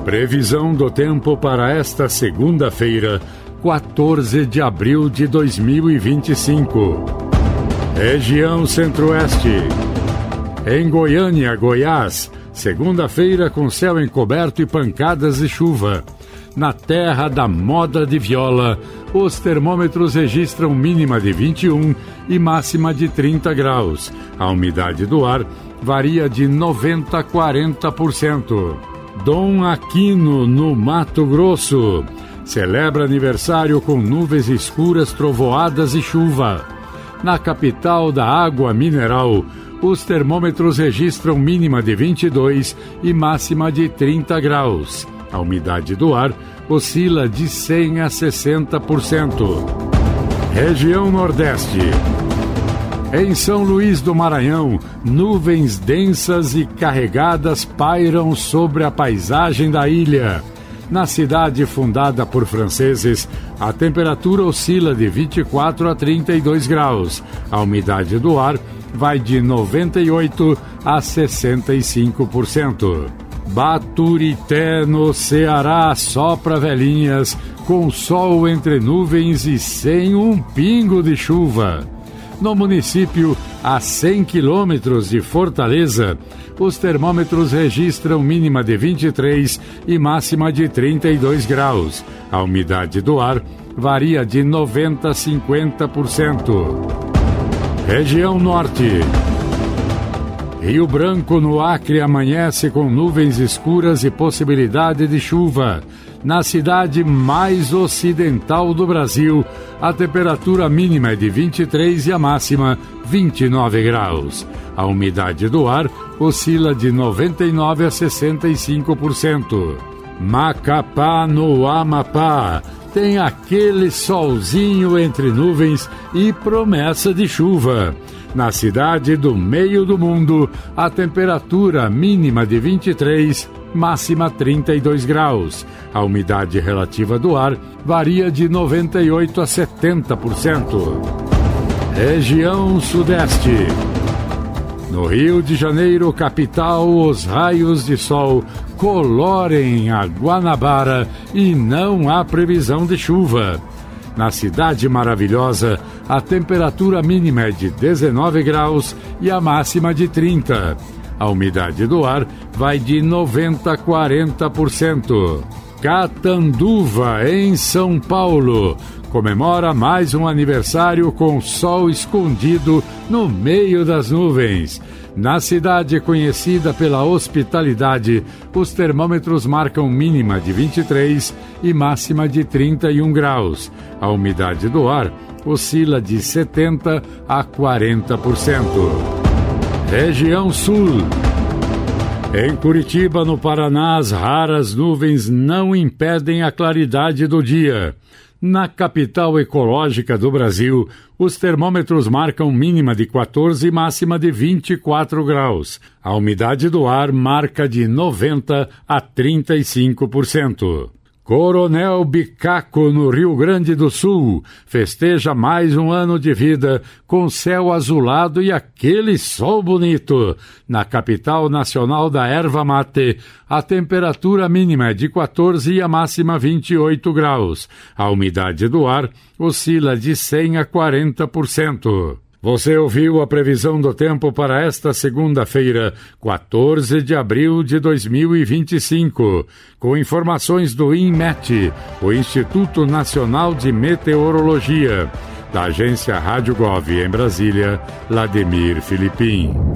Previsão do tempo para esta segunda-feira, 14 de abril de 2025. Região Centro-Oeste. Em Goiânia, Goiás, segunda-feira com céu encoberto e pancadas de chuva. Na terra da moda de viola, os termômetros registram mínima de 21 e máxima de 30 graus. A umidade do ar varia de 90% a 40%. Dom Aquino, no Mato Grosso, celebra aniversário com nuvens escuras, trovoadas e chuva. Na capital da água mineral, os termômetros registram mínima de 22 e máxima de 30 graus. A umidade do ar oscila de 100% a 60%. Região Nordeste. Em São Luís do Maranhão, nuvens densas e carregadas pairam sobre a paisagem da ilha. Na cidade fundada por franceses, a temperatura oscila de 24 a 32 graus. A umidade do ar vai de 98% a 65%. Baturité, no Ceará, sopra velhinhas, com sol entre nuvens e sem um pingo de chuva. No município, a 100 quilômetros de Fortaleza, os termômetros registram mínima de 23 e máxima de 32 graus. A umidade do ar varia de 90% a 50%. Região Norte. Rio Branco, no Acre, amanhece com nuvens escuras e possibilidade de chuva. Na cidade mais ocidental do Brasil, a temperatura mínima é de 23 e a máxima 29 graus. A umidade do ar oscila de 99% a 65%. Macapá, no Amapá, tem aquele solzinho entre nuvens e promessa de chuva. Na cidade do meio do mundo, a temperatura mínima de 23, máxima 32 graus. A umidade relativa do ar varia de 98% a 70%. Região Sudeste. No Rio de Janeiro, capital, os raios de sol colorem a Guanabara e não há previsão de chuva. Na Cidade Maravilhosa, a temperatura mínima é de 19 graus e a máxima de 30. A umidade do ar vai de 90% a 40%. Catanduva, em São Paulo, comemora mais um aniversário com sol escondido no meio das nuvens. Na cidade conhecida pela hospitalidade, os termômetros marcam mínima de 23 e máxima de 31 graus. A umidade do ar oscila de 70% a 40%. Região Sul. Em Curitiba, no Paraná, as raras nuvens não impedem a claridade do dia. Na capital ecológica do Brasil, os termômetros marcam mínima de 14 e máxima de 24 graus. A umidade do ar marca de 90% a 35%. Coronel Bicaco, no Rio Grande do Sul, festeja mais um ano de vida com céu azulado e aquele sol bonito. Na capital nacional da erva mate, a temperatura mínima é de 14 e a máxima 28 graus. A umidade do ar oscila de 100% a 40%. Você ouviu a previsão do tempo para esta segunda-feira, 14 de abril de 2025, com informações do INMET, o Instituto Nacional de Meteorologia, da agência Rádio Gov em Brasília, Lademir Filipim.